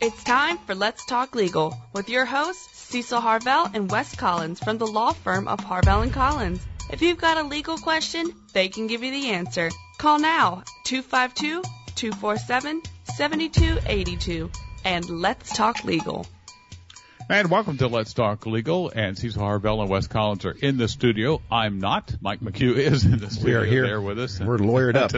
It's time for Let's Talk Legal with your hosts, Cecil Harvell and Wes Collins from the law firm of Harvell & Collins. If you've got a legal question, they can give you the answer. Call now, 252-247-7282, and Let's Talk Legal. And welcome to Let's Talk Legal, and Cecil Harvell and Wes Collins are in the studio. I'm not. Mike McHugh is in the studio. We are here. There with us. We're lawyered up.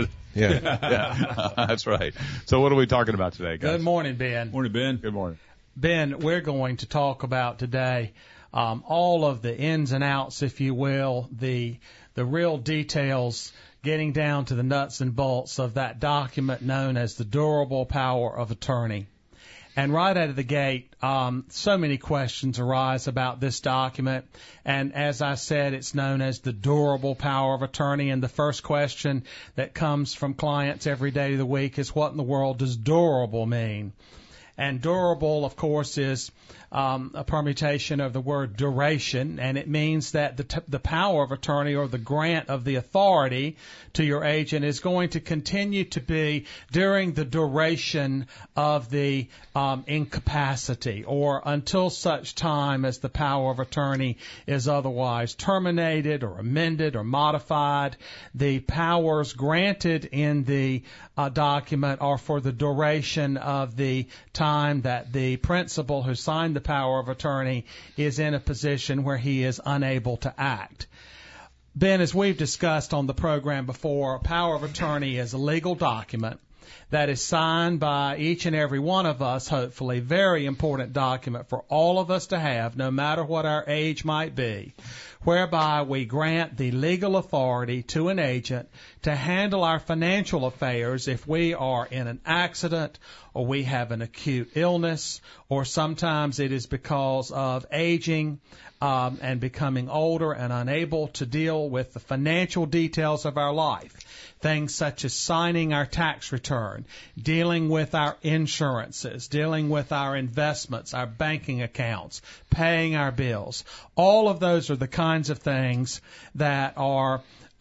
Yeah, that's right. So what are we talking about today, guys? Good morning, Ben. Morning, Ben. Good morning. Ben, we're going to talk about today all of the ins and outs, if you will, the real details, getting down to the nuts and bolts of that document known as the durable power of attorney. And right out of the gate, so many questions arise about this document. And as I said, it's known as the durable power of attorney. And the first question that comes from clients every day of the week is, what in the world does durable mean? And durable, of course, is a permutation of the word duration, and it means that the power of attorney or the grant of the authority to your agent is going to continue to be during the duration of the incapacity, or until such time as the power of attorney is otherwise terminated or amended or modified. The powers granted in the document are for the duration of the time that the principal who signed the power of attorney is in a position where he is unable to act. Ben, as we've discussed on the program before, a power of attorney is a legal document that is signed by each and every one of us, hopefully, very important document for all of us to have, no matter what our age might be, whereby we grant the legal authority to an agent to handle our financial affairs if we are in an accident or we have an acute illness, or sometimes it is because of aging and becoming older and unable to deal with the financial details of our life. Things such as signing our tax return, dealing with our insurances, dealing with our investments, our banking accounts, paying our bills. All of those are the kinds of things that are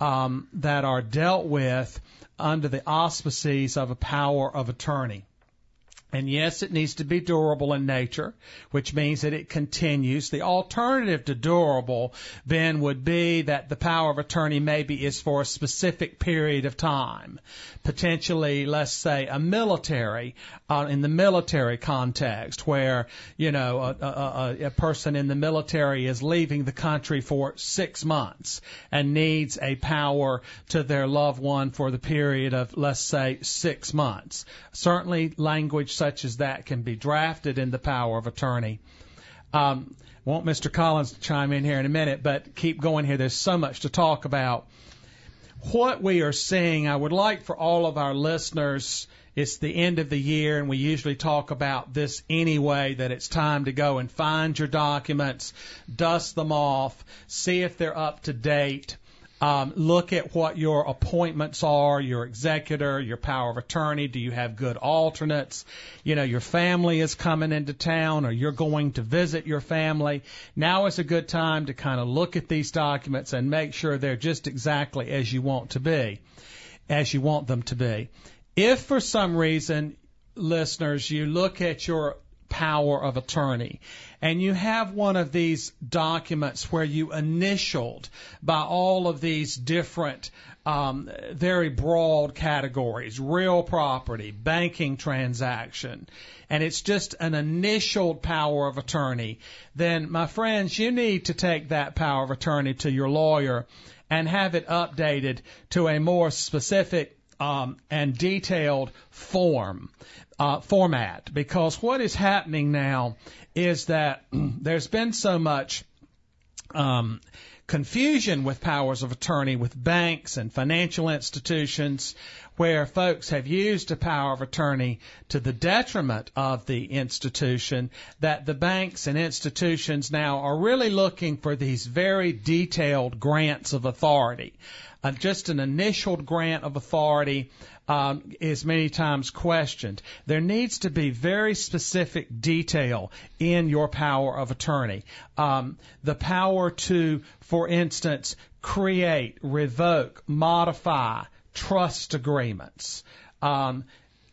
dealt with under the auspices of a power of attorney. And yes, it needs to be durable in nature, which means that it continues. The alternative to durable, Ben, would be that the power of attorney maybe is for a specific period of time. Potentially, let's say, a military, in the military context, where, you know, a person in the military is leaving the country for 6 months and needs a power to their loved one for the period of, let's say, 6 months. Certainly, language such as that can be drafted in the power of attorney. Want Mr. Collins to chime in here in a minute, but keep going here. There's so much to talk about. What we are seeing, I would like for all of our listeners, it's the end of the year, and we usually talk about this anyway, that it's time to go and find your documents, dust them off, see if they're up to date. Look at what your appointments are, your executor, your power of attorney. Do you have good alternates? You know, your family is coming into town, or you're going to visit your family. Now is a good time to kind of look at these documents and make sure they're just exactly as you want them to be. If for some reason, listeners, you look at your power of attorney and you have one of these documents where you initialed by all of these different very broad categories, real property, banking transaction, and it's just an initialed power of attorney, then, my friends, you need to take that power of attorney to your lawyer and have it updated to a more specific and detailed format, because what is happening now is that there's been so much confusion with powers of attorney with banks and financial institutions, where folks have used a power of attorney to the detriment of the institution, that the banks and institutions now are really looking for these very detailed grants of authority. Just an initial grant of authority is many times questioned. There needs to be very specific detail in your power of attorney. The power to, for instance, create, revoke, modify trust agreements.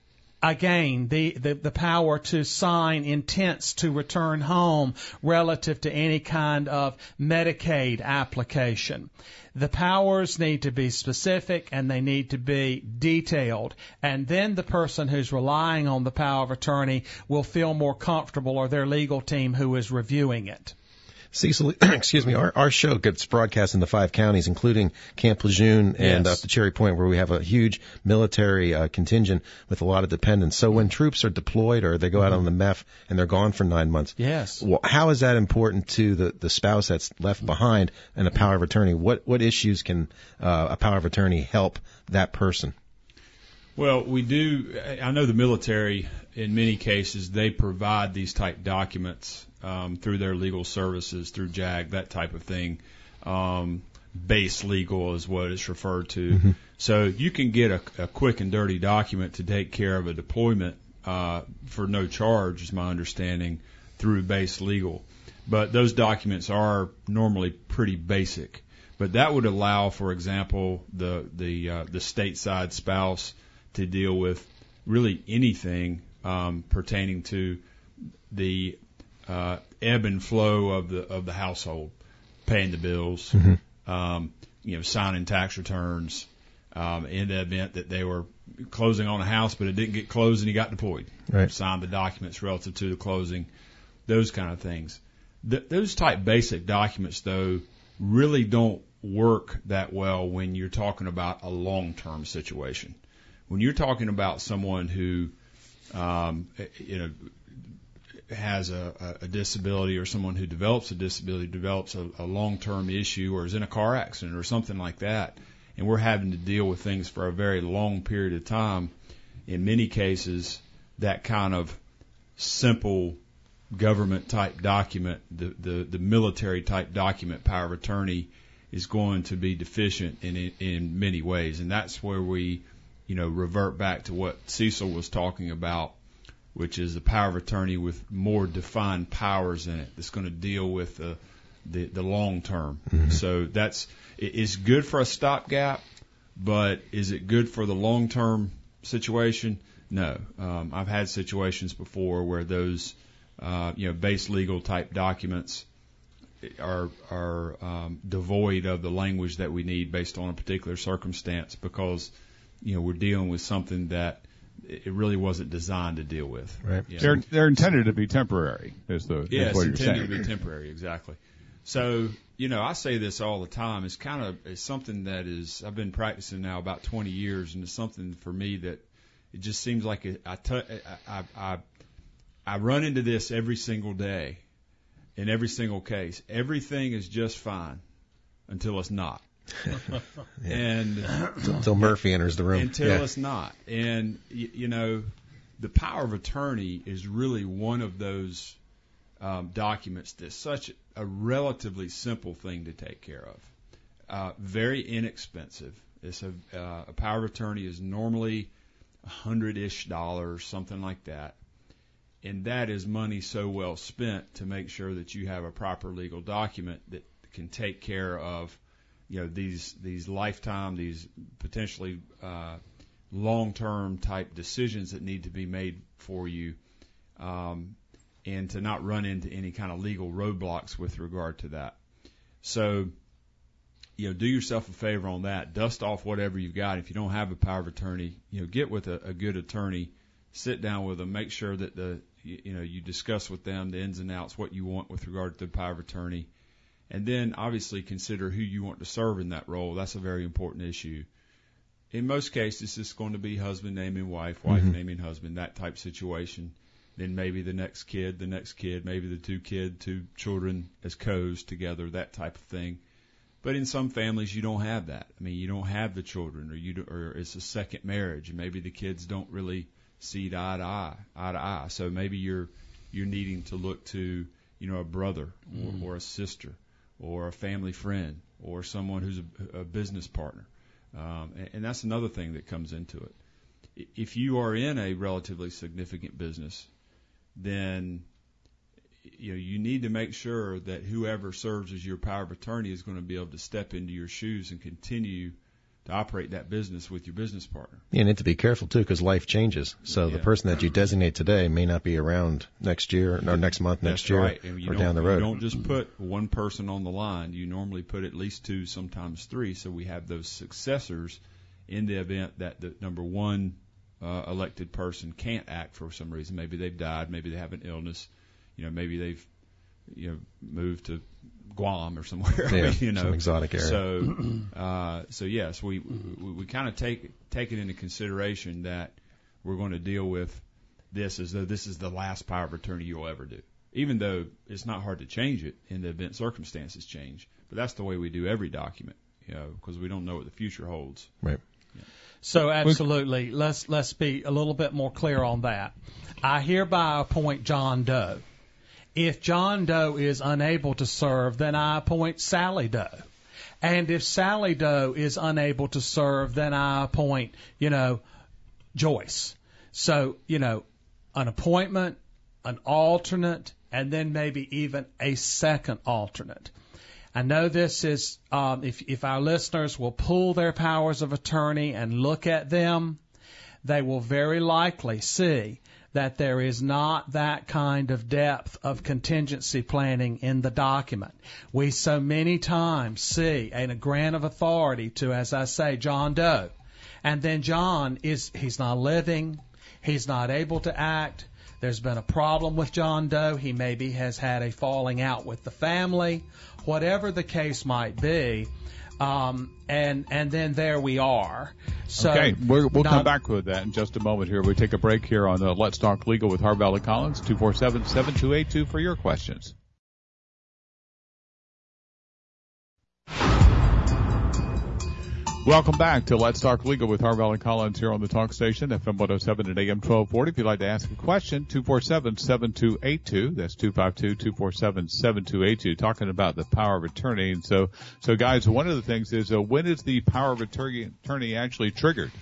Again, the power to sign intents to return home relative to any kind of Medicaid application. The powers need to be specific and they need to be detailed. And then the person who's relying on the power of attorney will feel more comfortable, or their legal team who is reviewing it. Cecil, excuse me, our show gets broadcast in the 5 counties, including Camp Lejeune and up to Cherry Point, where we have a huge military contingent with a lot of dependents. So when troops are deployed or they go out on the MEF and they're gone for 9 months, well, how is that important to the spouse that's left behind and a power of attorney? What issues can a power of attorney help that person? Well, we do. I know the military, in many cases, they provide these type documents through their legal services, through JAG, that type of thing. Base legal is what it's referred to. Mm-hmm. So you can get a quick and dirty document to take care of a deployment for no charge, is my understanding, through base legal. But those documents are normally pretty basic. But that would allow, for example, the stateside spouse to deal with really anything pertaining to the ebb and flow of the household, paying the bills, signing tax returns, in the event that they were closing on a house but it didn't get closed and he got deployed. Right. Signed the documents relative to the closing, those kind of things. Those type basic documents, though, really don't work that well when you're talking about a long-term situation. When you're talking about someone who, has a disability, or someone who develops a disability, develops a long-term issue, or is in a car accident or something like that, and we're having to deal with things for a very long period of time, in many cases, that kind of simple government-type document, the military-type document, power of attorney, is going to be deficient in many ways. And that's where we revert back to what Cecil was talking about, which is the power of attorney with more defined powers in it that's going to deal with the long term. Mm-hmm. So it's good for a stopgap, but is it good for the long term situation? No. I've had situations before where those base legal type documents are devoid of the language that we need based on a particular circumstance, because we're dealing with something that it really wasn't designed to deal with. Right. They're intended to be temporary, is what you're saying. It's intended to be temporary, exactly. So, I say this all the time. It's something that I've been practicing now about 20 years, and it's something for me that it just seems like I run into this every single day in every single case. Everything is just fine until it's not. And until Murphy enters the room. Until it's not. And, the power of attorney is really one of those documents that's such a relatively simple thing to take care of. Very inexpensive. It's a power of attorney is normally $100-ish, something like that. And that is money so well spent to make sure that you have a proper legal document that can take care of these lifetime, these potentially long-term type decisions that need to be made for you, and to not run into any kind of legal roadblocks with regard to that. So, do yourself a favor on that. Dust off whatever you've got. If you don't have a power of attorney, get with a good attorney, sit down with them, make sure that you discuss with them the ins and outs, what you want with regard to the power of attorney. And then obviously consider who you want to serve in that role. That's a very important issue. In most cases, it's going to be husband naming wife, wife naming husband, that type situation. Then maybe the next kid, maybe the two children as co's together, that type of thing. But in some families, you don't have that. I mean, you don't have the children, or it's a second marriage, and maybe the kids don't really see eye to eye. So maybe you're needing to look to a brother or a sister, or a family friend, or someone who's a business partner. And that's another thing that comes into it. If you are in a relatively significant business, then you need to make sure that whoever serves as your power of attorney is going to be able to step into your shoes and continue to operate that business with your business partner. You need to be careful too, because life changes. So the person that you designate today may not be around next year, or next month, next year, right. And or down the road. You don't just put one person on the line. You normally put at least 2, sometimes 3. So we have those successors in the event that the number one elected person can't act for some reason. Maybe they've died. Maybe they have an illness. Maybe they've moved to Guam or somewhere, some exotic area. So yes, we kind of take it into consideration that we're going to deal with this as though this is the last power of attorney you'll ever do, even though it's not hard to change it in the event circumstances change. But that's the way we do every document, because we don't know what the future holds. Right. Yeah. So absolutely, let's be a little bit more clear on that. I hereby appoint John Doe. If John Doe is unable to serve, then I appoint Sally Doe. And if Sally Doe is unable to serve, then I appoint, Joyce. So, an appointment, an alternate, and then maybe even a second alternate. I know this is, if our listeners will pull their powers of attorney and look at them, they will very likely see that there is not that kind of depth of contingency planning in the document. We so many times see a grant of authority to, as I say, John Doe. And then John he's not living, he's not able to act, there's been a problem with John Doe, he maybe has had a falling out with the family, whatever the case might be. And then there we are. So okay, we'll come back with that in just a moment here. We take a break here on Let's Talk Legal with Harvell and Collins, 247-7282 for your questions. Welcome back to Let's Talk Legal with Harvell and Collins here on the Talk Station, FM 107 and AM 1240. If you'd like to ask a question, 247-7282. That's 252-247-7282. Talking about the power of attorney. And so guys, one of the things is, when is the power of attorney actually triggered?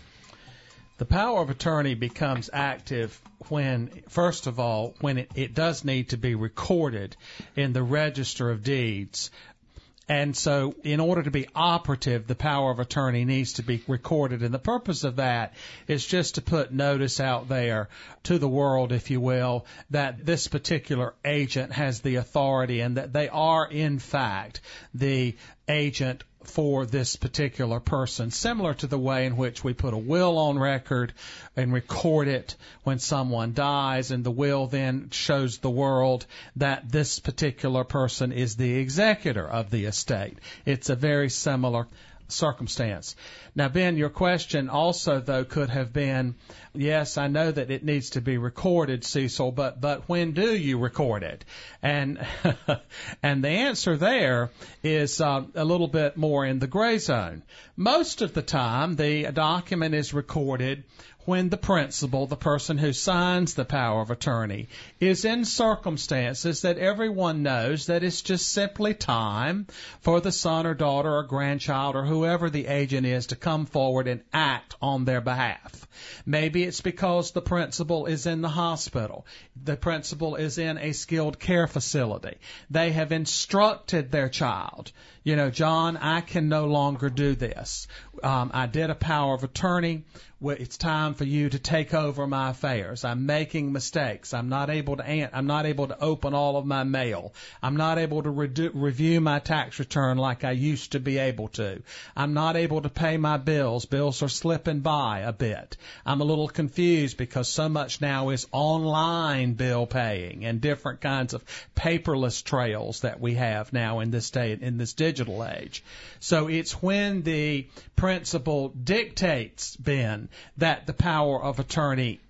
The power of attorney becomes active when, first of all, when it does need to be recorded in the Register of Deeds. And so in order to be operative, the power of attorney needs to be recorded. And the purpose of that is just to put notice out there to the world, if you will, that this particular agent has the authority and that they are, in fact, the agent for this particular person, similar to the way in which we put a will on record and record it when someone dies, and the will then shows the world that this particular person is the executor of the estate. It's a very similar circumstance. Now, Ben, your question also, though, could have been, yes, I know that it needs to be recorded, Cecil, but when do you record it? And and the answer there is a little bit more in the gray zone. Most of the time, the document is recorded when the principal, the person who signs the power of attorney, is in circumstances that everyone knows that it's just simply time for the son or daughter or grandchild or whoever the agent is to come forward and act on their behalf. Maybe it's because the principal is in the hospital. The principal is in a skilled care facility. They have instructed their child, John, I can no longer do this. I did a power of attorney. It's time for you to take over my affairs. I'm making mistakes. I'm not able to open all of my mail. I'm not able to review my tax return like I used to be able to. I'm not able to pay my bills. Bills are slipping by a bit. I'm a little confused because so much now is online bill paying and different kinds of paperless trails that we have now in this day, in this digital age. So it's when the principal dictates, Ben, that the power of attorney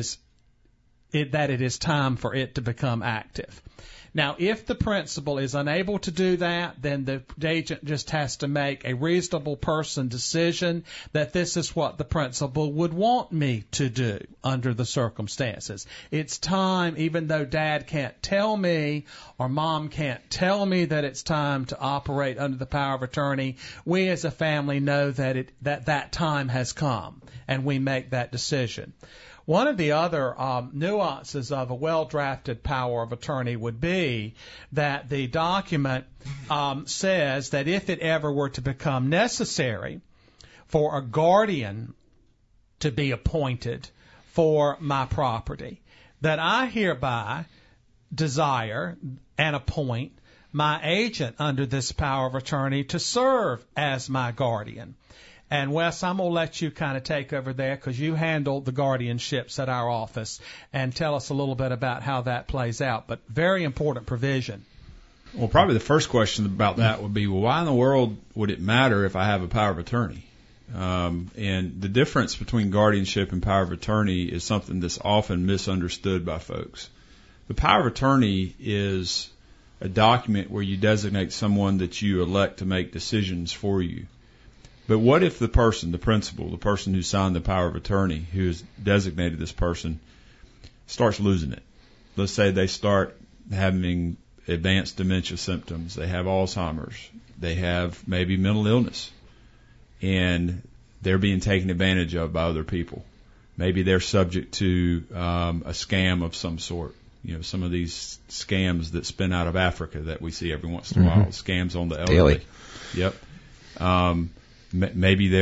that it is time for it to become active. Now, if the principal is unable to do that, then the agent just has to make a reasonable person decision that this is what the principal would want me to do under the circumstances. It's time, even though Dad can't tell me or Mom can't tell me that it's time to operate under the power of attorney, we as a family know that time has come, and we make that decision. One of the other nuances of a well-drafted power of attorney would be that the document says that if it ever were to become necessary for a guardian to be appointed for my property, that I hereby desire and appoint my agent under this power of attorney to serve as my guardian. And Wes, I'm going to let you kind of take over there because you handle the guardianships at our office and tell us a little bit about how that plays out. But very important provision. Well, probably the first question about that would be, well, why in the world would it matter if I have a power of attorney? And the difference between guardianship and power of attorney is something that's often misunderstood by folks. The power of attorney is a document where you designate someone that you elect to make decisions for you. But what if the person, the principal, the person who signed the power of attorney, who has designated this person, starts losing it? Let's say they start having advanced dementia symptoms. They have Alzheimer's. They have maybe mental illness. And they're being taken advantage of by other people. Maybe they're subject to a scam of some sort. You know, some of these scams that spin out of Africa that we see every once in a while, scams on the elderly. Daily. Yep. Maybe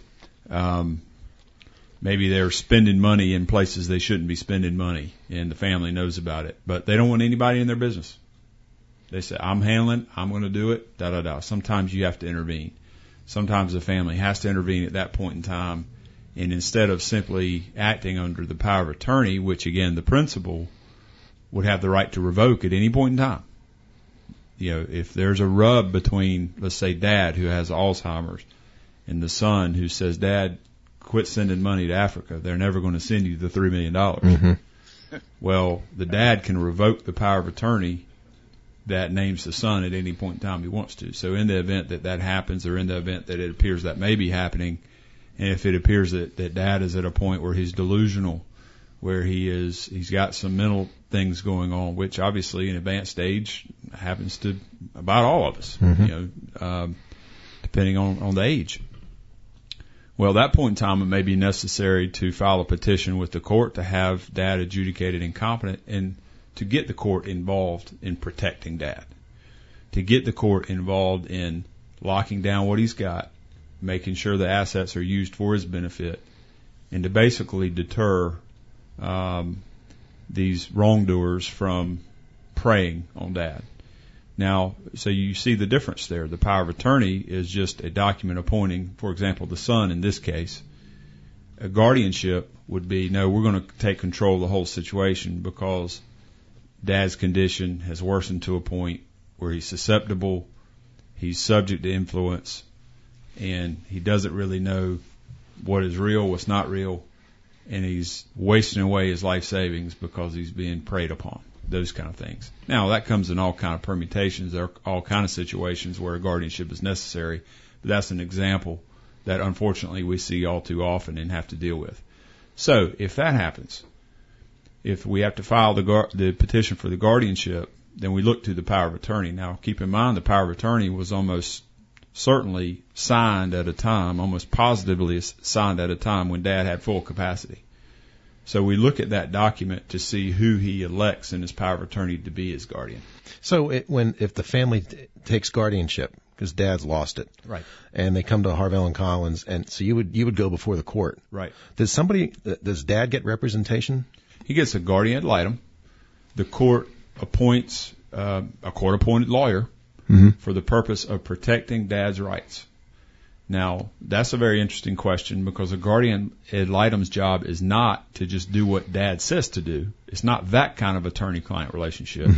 they're spending money in places they shouldn't be spending money, and the family knows about it, but they don't want anybody in their business. They say, I'm handling, I'm going to do it, da-da-da. Sometimes you have to intervene. Sometimes the family has to intervene at that point in time, and instead of simply acting under the power of attorney, which again the principal would have the right to revoke at any point in time. You know, if there's a rub between, let's say, Dad who has Alzheimer's and the son who says, Dad, quit sending money to Africa, they're never going to send you the $3 million. Well, the dad can revoke the power of attorney that names the son at any point in time he wants to. So in the event that that happens, or in the event that it appears that may be happening, and if it appears that Dad is at a point where he's delusional, where he's got some mental things going on, which obviously in advanced age happens to about all of us, you know, depending on the age. Well, at that point in time, it may be necessary to file a petition with the court to have Dad adjudicated incompetent and to get the court involved in protecting Dad, to get the court involved in locking down what he's got, making sure the assets are used for his benefit, and to basically deter these wrongdoers from preying on Dad. Now, so you see the difference there. The power of attorney is just a document appointing, for example, the son in this case. A guardianship would be, no, we're going to take control of the whole situation because Dad's condition has worsened to a point where he's susceptible, he's subject to influence, and he doesn't really know what is real, what's not real, and he's wasting away his life savings because he's being preyed upon. Those kind of things. Now, that comes in all kind of permutations. There are all kind of situations where a guardianship is necessary, but that's an example that unfortunately we see all too often and have to deal with. So, if that happens, if we have to file the petition for the guardianship, then we look to the power of attorney. Now, keep in mind the power of attorney was almost certainly signed at a time, almost positively signed at a time when Dad had full capacity. So we look at that document to see who he elects in his power of attorney to be his guardian. So if the family takes guardianship because Dad's lost it, right, and they come to Harvell and Collins, and so you would go before the court, right? Does Dad get representation? He gets a guardian ad litem. The court appoints a court-appointed lawyer for the purpose of protecting Dad's rights. Now, that's a very interesting question because a guardian ad litem's job is not to just do what Dad says to do. It's not that kind of attorney-client relationship.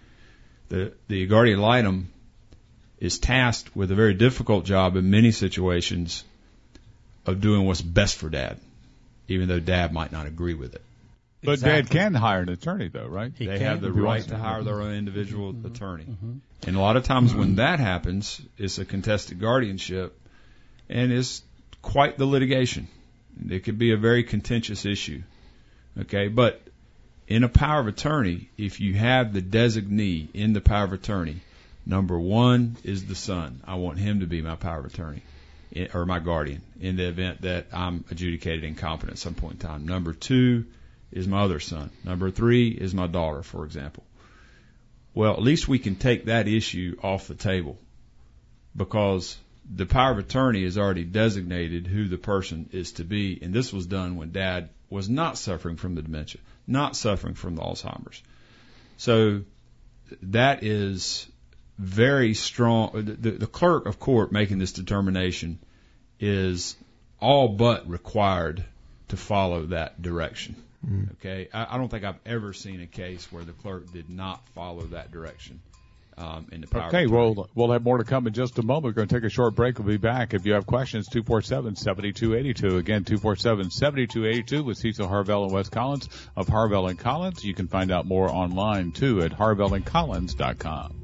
The guardian ad litem is tasked with a very difficult job in many situations of doing what's best for Dad, even though Dad might not agree with it. But Dad can hire an attorney, though, right? They have the right to hire their own individual attorney. And a lot of times when that happens, it's a contested guardianship, and it's quite the litigation. It could be a very contentious issue. Okay, but in a power of attorney, if you have the designee in the power of attorney, number one is the son. I want him to be my power of attorney, or my guardian, in the event that I'm adjudicated incompetent at some point in time. Number two is my other son. Number three is my daughter, for example. Well, at least we can take that issue off the table because the power of attorney has already designated who the person is to be, and this was done when Dad was not suffering from the dementia, not suffering from the Alzheimer's. So that is very strong. The clerk of court making this determination is all but required to follow that direction. Okay, I don't think I've ever seen a case where the clerk did not follow that direction. In the power okay, we'll have more to come in just a moment. We're going to take a short break. We'll be back. If you have questions, 247-7282. Again, 247-7282 with Cecil Harvell and Wes Collins of Harvell & Collins. You can find out more online, too, at harvellandcollins.com.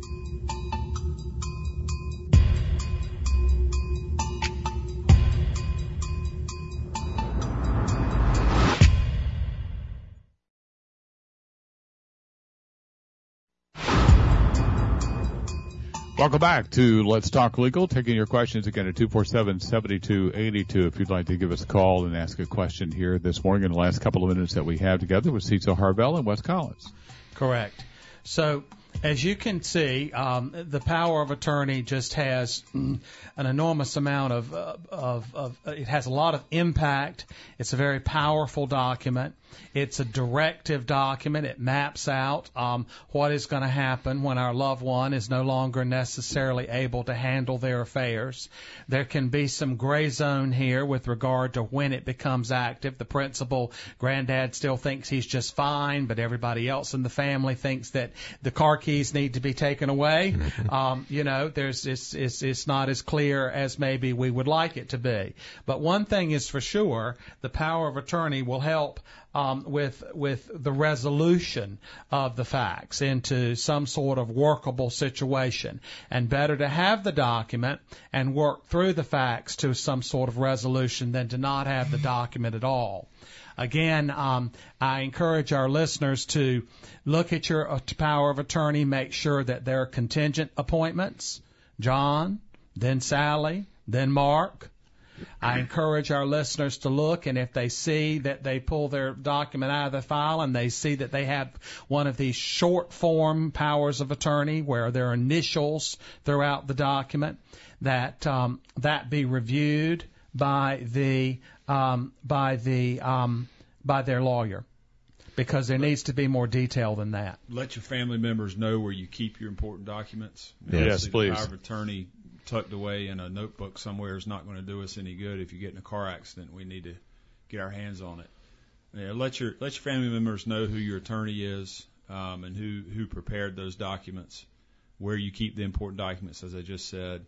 Welcome back to Let's Talk Legal. Taking your questions again at 247-7282. If you'd like to give us a call and ask a question here this morning in the last couple of minutes that we have together with Cecil Harvell and Wes Collins. Correct. So, as you can see, the power of attorney just has an enormous amount of it has a lot of impact. It's a very powerful document. It's a directive document. It maps out what is going to happen when our loved one is no longer necessarily able to handle their affairs. There can be some gray zone here with regard to when it becomes active. The principal, granddad, still thinks he's just fine, but everybody else in the family thinks that the car keys need to be taken away. It's not as clear as maybe we would like it to be. But one thing is for sure, the power of attorney will help with the resolution of the facts into some sort of workable situation. And better to have the document and work through the facts to some sort of resolution than to not have the document at all. Again, I encourage our listeners to look at your power of attorney, make sure that there are contingent appointments, John, then Sally, then Mark. I encourage our listeners to look, and if they see that they pull their document out of the file and they see that they have one of these short form powers of attorney where there are initials throughout the document, that be reviewed by their lawyer, because there needs to be more detail than that. Let your family members know where you keep your important documents. Yes, please. The power of attorney tucked away in a notebook somewhere is not going to do us any good. If you get in a car accident, we need to get our hands on it. Let your family members know who your attorney is, and who prepared those documents, where you keep the important documents, as I just said.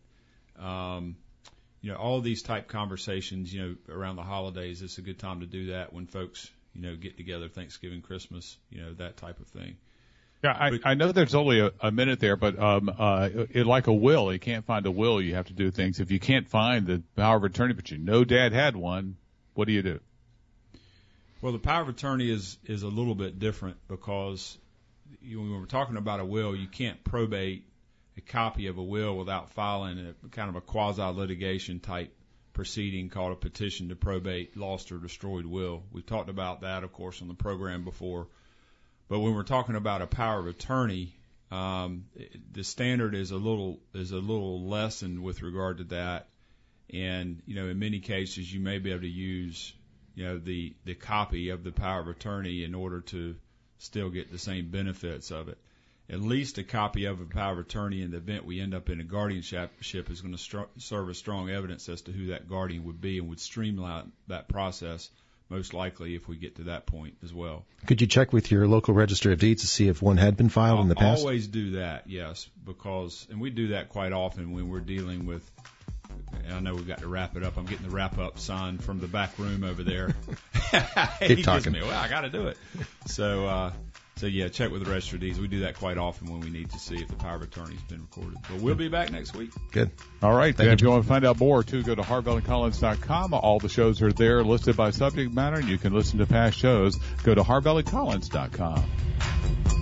All of these type conversations, around the holidays, it's a good time to do that when folks, get together, Thanksgiving, Christmas, that type of thing. Yeah, I know there's only a minute there, but like a will, you can't find a will. You have to do things. If you can't find the power of attorney, but Dad had one, what do you do? Well, the power of attorney is a little bit different, because when we're talking about a will, you can't probate a copy of a will without filing a kind of a quasi-litigation type proceeding called a petition to probate lost or destroyed will. We've talked about that, of course, on the program before. But when we're talking about a power of attorney, the standard is a little lessened with regard to that. And, in many cases, you may be able to use, the copy of the power of attorney in order to still get the same benefits of it. At least a copy of a power of attorney in the event we end up in a guardianship is going to serve as strong evidence as to who that guardian would be, and would streamline that process, most likely, if we get to that point as well. Could you check with your local register of deeds to see if one had been filed in the past? Always do that, yes, and we do that quite often when we're dealing with, and I know we've got to wrap it up. I'm getting the wrap-up sign from the back room over there. Keep talking. Well, I got to do it. So yeah, check with the register of deeds. We do that quite often when we need to see if the power of attorney has been recorded. But we'll be back next week. Good. All right. If you want to find out more, too, go to harvellandcollins.com. All the shows are there listed by subject matter, and you can listen to past shows. Go to harvellandcollins.com.